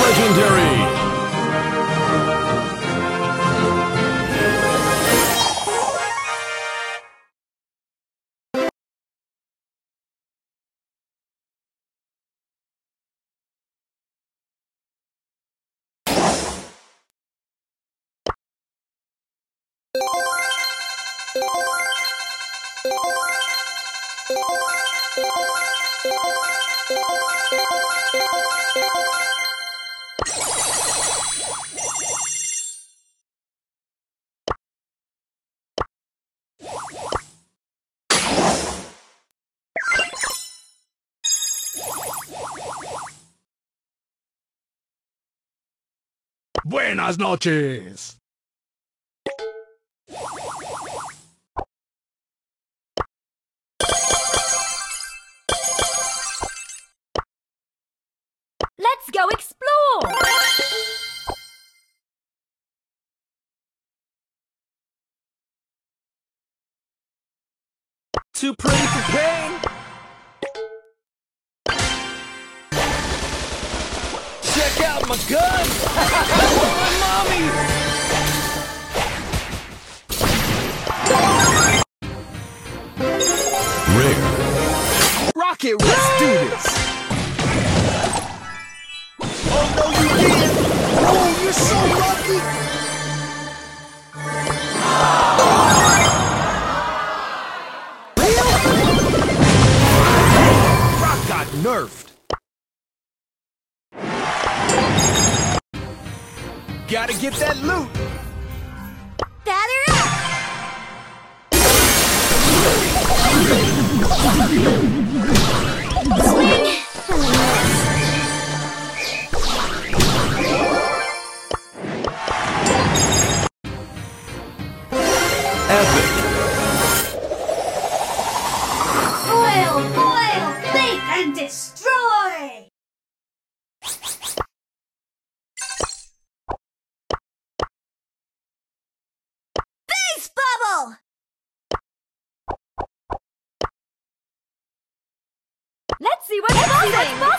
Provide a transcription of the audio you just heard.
Legendary. Buenas noches. Let's go explore! Too pretty for pain. Check out my gun. Mommy. Rare. Rocket, let's do this. Oh no, you didn't! Oh, you're so lucky! Rock got nerfed. Gotta get that loot. Batter up! Swing! Epic. Boil, bake, and destroy! Base bubble! Let's see what's bothering!